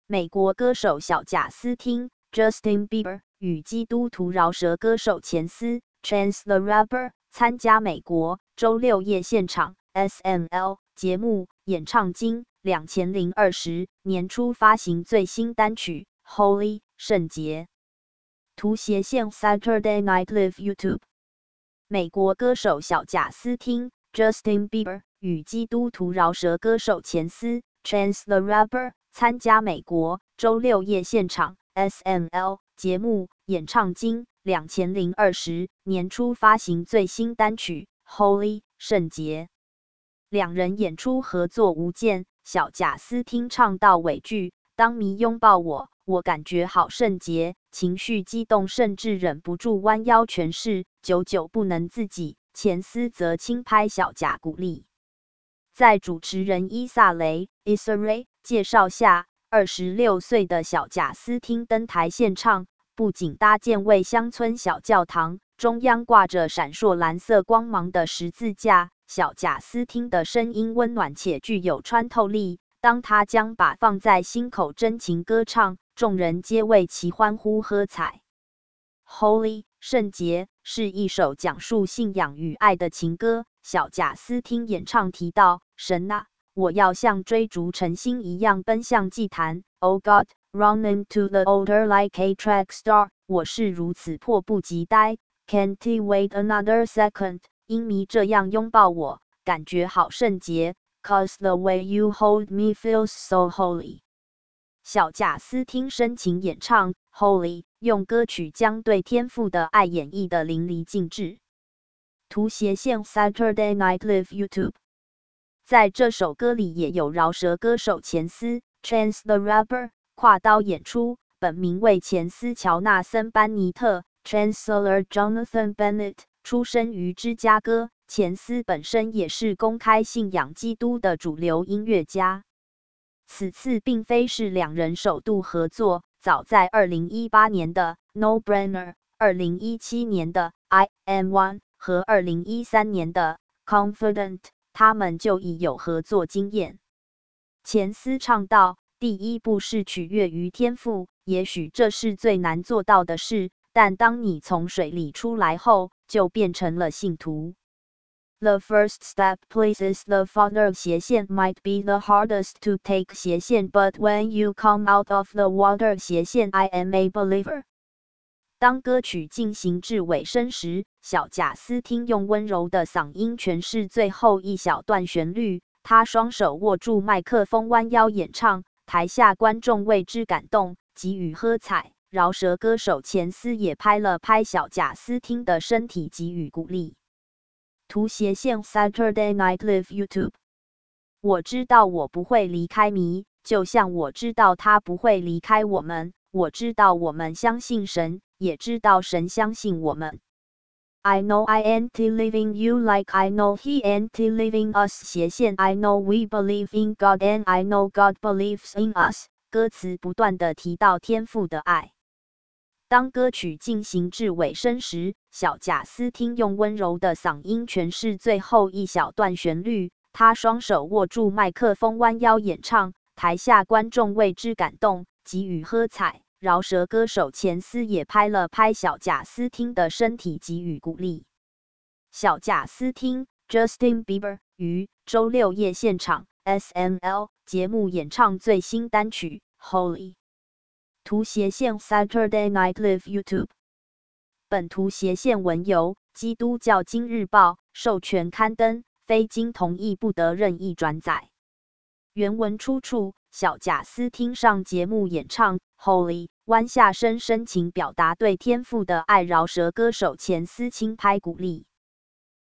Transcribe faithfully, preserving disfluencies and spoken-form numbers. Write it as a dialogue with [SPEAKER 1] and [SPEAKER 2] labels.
[SPEAKER 1] 美国歌手小贾斯汀 （Justin Bieber） 与基督徒饶舌歌手钱斯 （Chance the Rapper） 参加美国周六夜现场 S M L 节目演唱经两千二十年初发行最新单曲《Holy》圣洁。图斜线 Saturday Night Live YouTube。美国歌手小贾斯汀 （Justin Bieber） 与基督徒饶舌歌手钱斯 （Chance the Rapper） 参加美国周六夜现场 S M L 节目演唱经两千二十年初发行最新单曲《Holy》圣洁。两人演出合作无间，小贾斯汀唱到尾句：“当迷拥抱我，我感觉好圣洁。”情绪激动，甚至忍不住弯腰诠释，久久不能自己。钱斯则轻拍小贾鼓励。在主持人伊萨雷 （Issa Rae） 介绍下，二十六岁的小贾斯汀登台献唱，不仅搭建为乡村小教堂，中央挂着闪烁蓝色光芒的十字架。小贾斯汀的声音温暖且具有穿透力，当他将把放在心口真情歌唱，众人皆为其欢呼喝彩。Holy 圣洁是一首讲述信仰与爱的情歌。小贾斯汀演唱提到：“神啊，我要像追逐晨星一样奔向祭坛。Oh God, run into the altar like a track star。我是如此迫不及待 ，Can't wait another second。因迷这样拥抱我，感觉好圣洁 ，Cause the way you hold me feels so holy。”小贾斯汀深情演唱《Holy》，用歌曲将对天父的爱演绎得淋漓尽致。图斜线 Saturday Night Live YouTube。在这首歌里也有饶舌歌手钱斯 Chance the Rapper 跨刀演出，本名为钱斯乔纳森班尼特 Chancellor Jonathan Bennett， 出生于芝加哥。钱斯本身也是公开信仰基督的主流音乐家。此次并非是两人首度合作，早在二零一八年的 No Brainer、二零一七年的 I Am One 和二零一三年的 Confident， 他们就已有合作经验。钱斯唱道：“第一步是取悦于天父，也许这是最难做到的事，但当你从水里出来后，就变成了信徒。” The first step pleases the Father 斜线 might be the hardest to take 斜线 but when you come out of the water 斜线 I am a believer。 当歌曲进行至尾声时，小贾斯汀用温柔的嗓音诠释最后一小段旋律，他双手握住麦克风弯腰演唱，台下观众为之感动，给予喝彩。饶舌歌手钱斯也拍了拍小贾斯汀的身体给予鼓励。图斜线 Saturday Night Live YouTube。 我知道我不会离开迷，就像我知道他不会离开我们。我知道我们相信神，也知道神相信我们。I know I ain't leaving you like I know he ain't leaving us 斜线 I know we believe in God and I know God believes in us。 歌词不断地提到天父的爱。当歌曲进行至尾声时，小贾斯汀用温柔的嗓音诠释最后一小段旋律，他双手握住麦克风弯腰演唱，台下观众为之感动，给予喝彩。饶舌歌手钱斯也拍了拍小贾斯汀的身体给予鼓励。小贾斯汀 Justin Bieber 于周六夜现场 S M L 节目演唱最新单曲《Holy》。图斜线 Saturday Night Live YouTube。 本图斜线文由基督教今日报授权刊登，非经同意不得任意转载。原文出处：小贾斯汀上节目演唱《Holy》，弯下身深情表达对天父的爱，饶舌歌手钱斯轻拍鼓励。